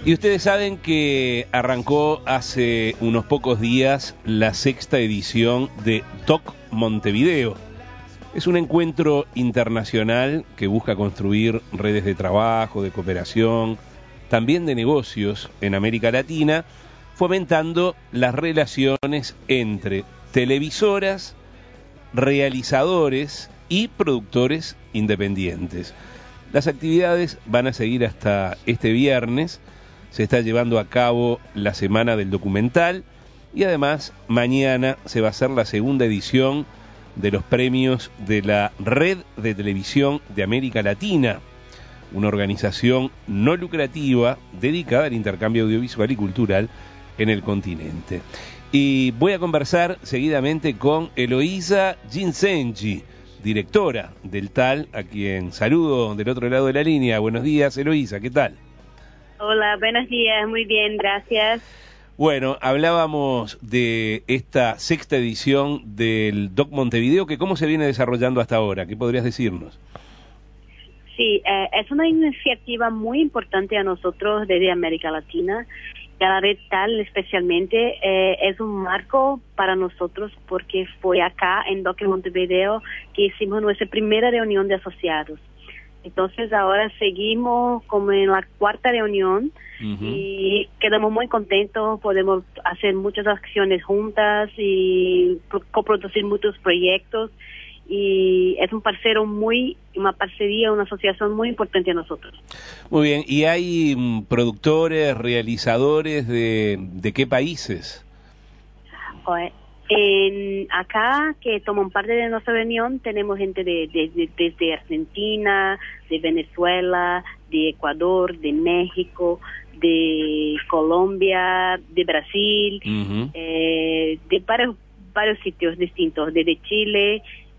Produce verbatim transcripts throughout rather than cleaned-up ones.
Y ustedes saben que arrancó hace unos pocos días la sexta edición de Doc Montevideo. Es un encuentro internacional que busca construir redes de trabajo, de cooperación, también de negocios en América Latina, fomentando las relaciones entre televisoras, realizadores y productores independientes. Las actividades van a seguir hasta este viernes. Se está llevando a cabo la Semana del Documental y además mañana se va a hacer la segunda edición de los premios de la Red de Televisión de América Latina, una organización no lucrativa dedicada al intercambio audiovisual y cultural en el continente. Y voy a conversar seguidamente con Eloísa Ginsenji, directora del T A L, a quien saludo del otro lado de la línea. Buenos días, Eloísa, ¿qué tal? Hola, buenos días, muy bien, gracias. Bueno, hablábamos de esta sexta edición del Doc Montevideo, que ¿cómo se viene desarrollando hasta ahora? ¿Qué podrías decirnos? Sí, eh, es una iniciativa muy importante a nosotros desde América Latina. Y a la red T A L especialmente eh, es un marco para nosotros porque fue acá en Doc Montevideo que hicimos nuestra primera reunión de asociados. Entonces ahora seguimos como en la cuarta reunión uh-huh. y quedamos muy contentos, podemos hacer muchas acciones juntas y coproducir muchos proyectos y es un parcero muy, una parcería, una asociación muy importante a nosotros. Muy bien, ¿y hay um, productores, realizadores de, de qué países? Pues, En acá que toman parte de nuestra reunión tenemos gente de, de, de, desde Argentina, de Venezuela, de Ecuador, de México, de Colombia, de Brasil, uh-huh. eh, de varios, varios sitios distintos, desde Chile,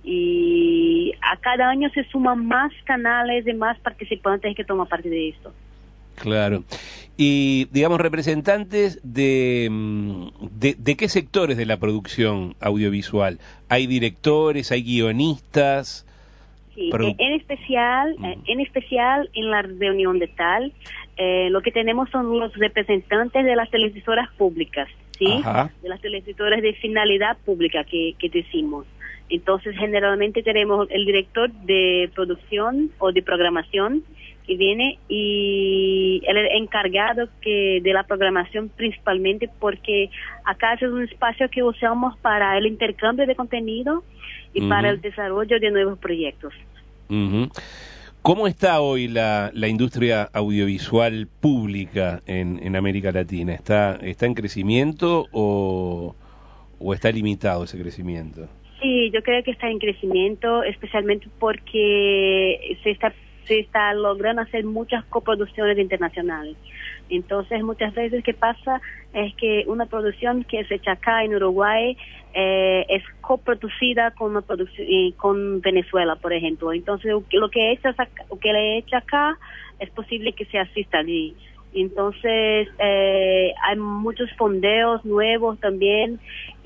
y a cada año se suman más canales de más participantes que toman parte de esto. Claro. Y, digamos, representantes de, de, de qué sectores de la producción audiovisual. ¿Hay directores, hay guionistas? Sí, Produ- en especial, mm. en especial en la reunión de T A L, eh, lo que tenemos son los representantes de las televisoras públicas, ¿sí? Ajá. De las televisoras de finalidad pública que, que decimos. Entonces, generalmente tenemos el director de producción o de programación que viene y el encargado que de la programación principalmente porque acá es un espacio que usamos para el intercambio de contenido y uh-huh. para el desarrollo de nuevos proyectos. Uh-huh. ¿Cómo está hoy la, la industria audiovisual pública en, en América Latina? ¿Está, está en crecimiento o, o está limitado ese crecimiento? Sí, yo creo que está en crecimiento, especialmente porque se está se está logrando hacer muchas coproducciones internacionales. Entonces, muchas veces ¿qué pasa? Es que una producción que es hecha acá en Uruguay eh, es coproducida con una producción eh, con Venezuela, por ejemplo. Entonces, lo que hecha lo que le hecha acá es posible que se asista allí. Entonces, eh, hay muchos fondeos nuevos también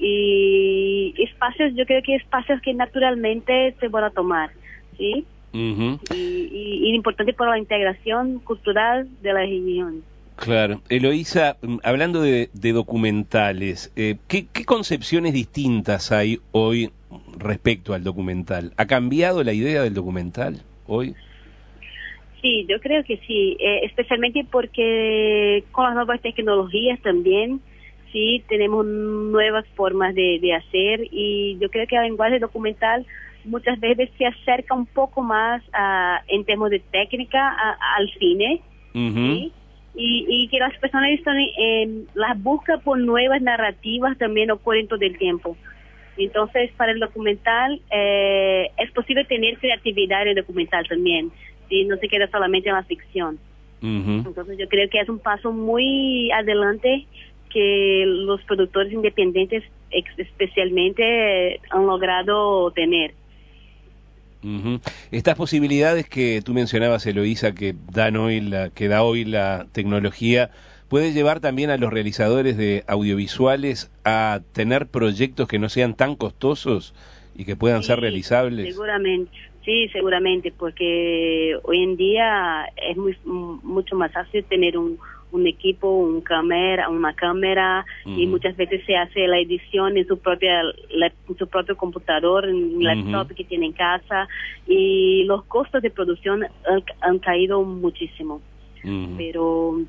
y espacios, yo creo que espacios que naturalmente se van a tomar, ¿sí? Uh-huh. y, y, y importante para la integración cultural de la región. Claro. Eloísa, hablando de, de documentales, eh, ¿qué, ¿qué concepciones distintas hay hoy respecto al documental? ¿Ha cambiado la idea del documental hoy? Sí, yo creo que sí, eh, especialmente porque con las nuevas tecnologías también, sí, tenemos nuevas formas de, de hacer y yo creo que el lenguaje documental muchas veces se acerca un poco más a, en términos de técnica a, a, al cine, uh-huh. ¿sí? y, y que las personas están en las buscan por nuevas narrativas también ocurren todo el tiempo. Entonces, para el documental eh, es posible tener creatividad en el documental también, ¿sí? No se queda solamente en la ficción. Uh-huh. Entonces, yo creo que es un paso muy adelante que los productores independientes especialmente eh, han logrado tener. Uh-huh. Estas posibilidades que tú mencionabas, Eloísa, que dan hoy la, que da hoy la tecnología, ¿puede llevar también a los realizadores de audiovisuales a tener proyectos que no sean tan costosos y que puedan sí, ser realizables? Seguramente, sí, seguramente, porque hoy en día es muy mucho más fácil tener un, un equipo, un cámara, una cámara, uh-huh. y muchas veces se hace la edición en su propia la, en su propio computador, en un laptop uh-huh. que tiene en casa, y los costos de producción han, han caído muchísimo. Uh-huh. Pero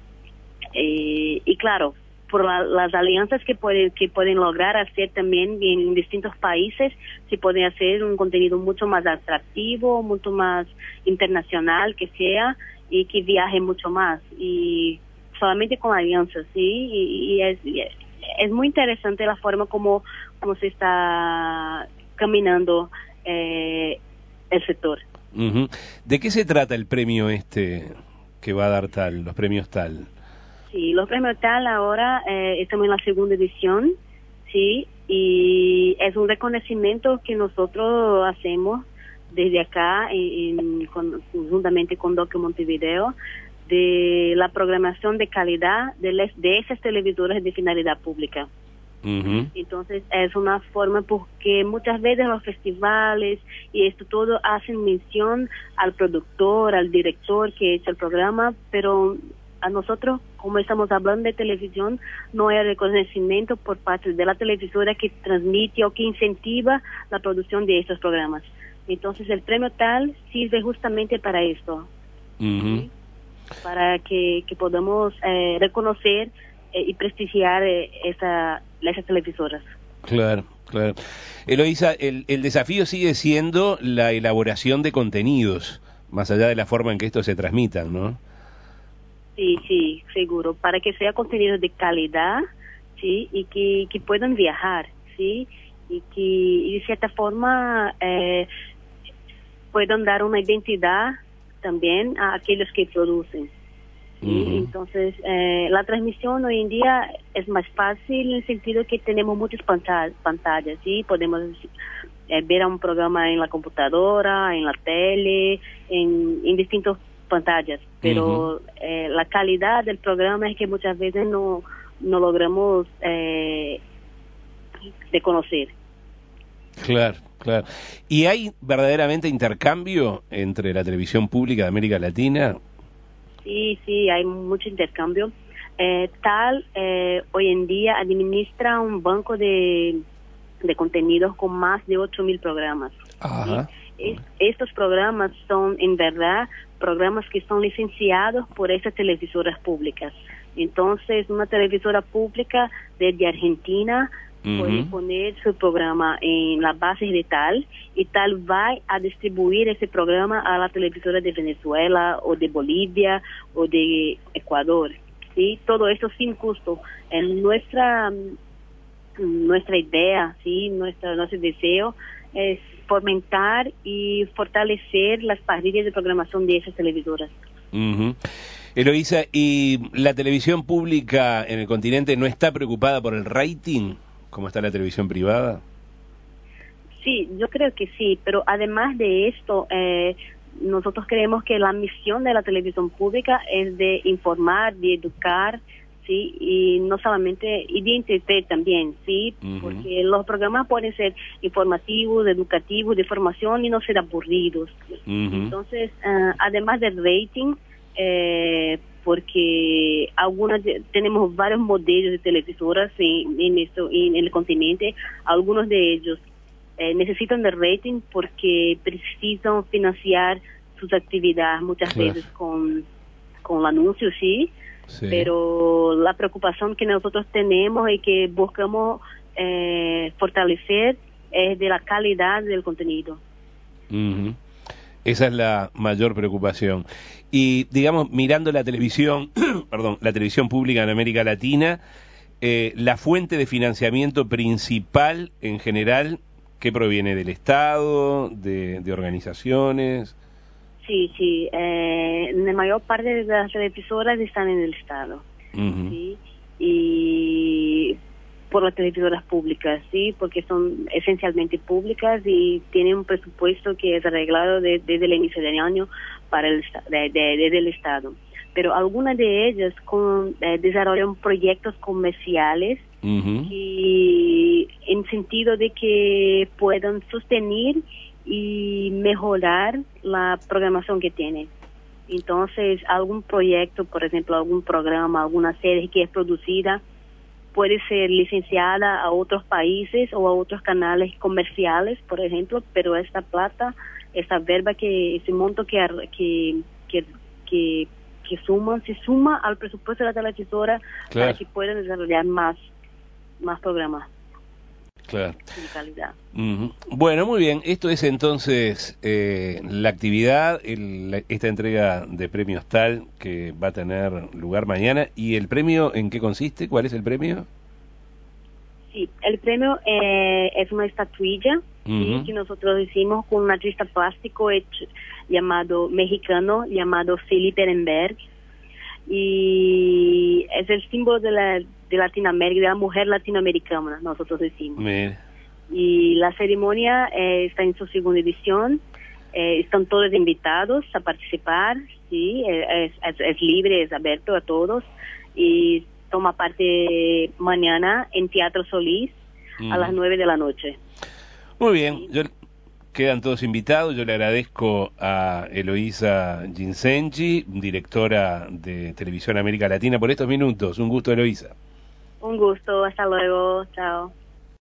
eh, y claro, por la, las alianzas que pueden que pueden lograr hacer también en distintos países, se puede hacer un contenido mucho más atractivo, mucho más internacional que sea, y que viaje mucho más, y solamente con alianzas, sí, y, y es, es muy interesante la forma como, como se está caminando eh, el sector. Uh-huh. ¿De qué se trata el premio este que va a dar Tal, los premios Tal? Sí, los premios Tal ahora eh, estamos en la segunda edición, sí, y es un reconocimiento que nosotros hacemos desde acá, en, en, con, juntamente con Docu Montevideo, de la programación de calidad de, les, de esas televisoras de finalidad pública. Uh-huh. Entonces es una forma porque muchas veces los festivales y esto todo hacen mención al productor, al director que echa el programa, pero a nosotros, como estamos hablando de televisión, no hay reconocimiento por parte de la televisora que transmite o que incentiva la producción de estos programas. Entonces el premio Tal sirve justamente para esto, uh-huh. ¿sí? Para que, que podamos eh, reconocer eh, y prestigiar eh, esa, esas televisoras. Claro, claro. Eloísa, el, el desafío sigue siendo la elaboración de contenidos, más allá de la forma en que estos se transmitan, ¿no? Sí, sí, seguro, para que sea contenido de calidad, sí, y que, que puedan viajar, sí, y que y de cierta forma eh, puedan dar una identidad también a aquellos que producen. ¿Sí? Uh-huh. Entonces, eh, la transmisión hoy en día es más fácil en el sentido que tenemos muchas pantallas, pantallas ¿sí? Podemos eh, ver un programa en la computadora, en la tele, en, en distintas pantallas, pero uh-huh. eh, la calidad del programa es que muchas veces no, no logramos eh, de conocer. Claro, claro. ¿Y hay verdaderamente intercambio entre la televisión pública de América Latina? Sí, sí, hay mucho intercambio. Eh, Tal, eh, hoy en día administra un banco de, de contenidos con más de ocho mil programas. Ajá. ¿Sí? Es, estos programas son, en verdad, programas que son licenciados por esas televisoras públicas. Entonces, una televisora pública desde Argentina uh-huh. puede poner su programa en las bases de Tal, y Tal va a distribuir ese programa a la televisora de Venezuela o de Bolivia o de Ecuador, ¿sí? Todo eso sin costo. En nuestra nuestra idea, ¿sí? Nuestra, nuestro deseo es fomentar y fortalecer las parrillas de programación de esas televisoras. Uh-huh. Eloísa, ¿y la televisión pública en el continente no está preocupada por el rating, como está la televisión privada? Sí, yo creo que sí, pero además de esto, eh, nosotros creemos que la misión de la televisión pública es de informar, de educar, sí, y no solamente, y de entretener también, sí, uh-huh. porque los programas pueden ser informativos, educativos, de formación y no ser aburridos. Uh-huh. Entonces, uh, además del rating, eh, porque algunas tenemos varios modelos de televisoras en, en esto en el continente, algunos de ellos eh, necesitan de rating porque precisan financiar sus actividades muchas claro. veces con con anuncios, sí, sí, pero la preocupación que nosotros tenemos y que buscamos eh, fortalecer es de la calidad del contenido. Uh-huh. Esa es la mayor preocupación. Y, digamos, mirando la televisión, perdón, la televisión pública en América Latina, eh, la fuente de financiamiento principal, en general, ¿qué proviene? ¿Del Estado? ¿De, de organizaciones? Sí, sí. Eh, la mayor parte de las televisoras están en el Estado. Uh-huh. ¿Sí? Y por las televisoras públicas, sí, porque son esencialmente públicas y tienen un presupuesto que es arreglado de, desde el inicio del año para el de, de, desde el Estado. Pero algunas de ellas con, eh, desarrollan proyectos comerciales uh-huh. y en sentido de que puedan sostener y mejorar la programación que tienen. Entonces, algún proyecto, por ejemplo, algún programa, alguna serie que es producida, puede ser licenciada a otros países o a otros canales comerciales, por ejemplo, pero esta plata, esta verba, que ese monto que que que que, que suman, se suma al presupuesto de la televisora, claro, para que puedan desarrollar más, más programas. Claro. De calidad. Uh-huh. Bueno, muy bien. Esto es entonces eh, la actividad, el, la, esta entrega de premios tal que va a tener lugar mañana. ¿Y el premio en qué consiste? ¿Cuál es el premio? Sí, el premio eh, es una estatuilla, uh-huh, ¿sí? que nosotros hicimos con un artista plástico hecho, llamado mexicano, llamado Felipe Ehrenberg. Y es el símbolo de la de Latinoamérica, de la mujer latinoamericana, nosotros decimos. Mira. Y la ceremonia eh, está en su segunda edición, eh, están todos invitados a participar, sí, es, es, es libre, es abierto a todos, y toma parte mañana en Teatro Solís, mm, a las nueve de la noche. Muy bien, sí. Yo, quedan todos invitados. Yo le agradezco a Eloísa Ginsengi, directora de Televisión América Latina, por estos minutos. Un gusto, Eloísa. Un gusto, hasta luego, chao.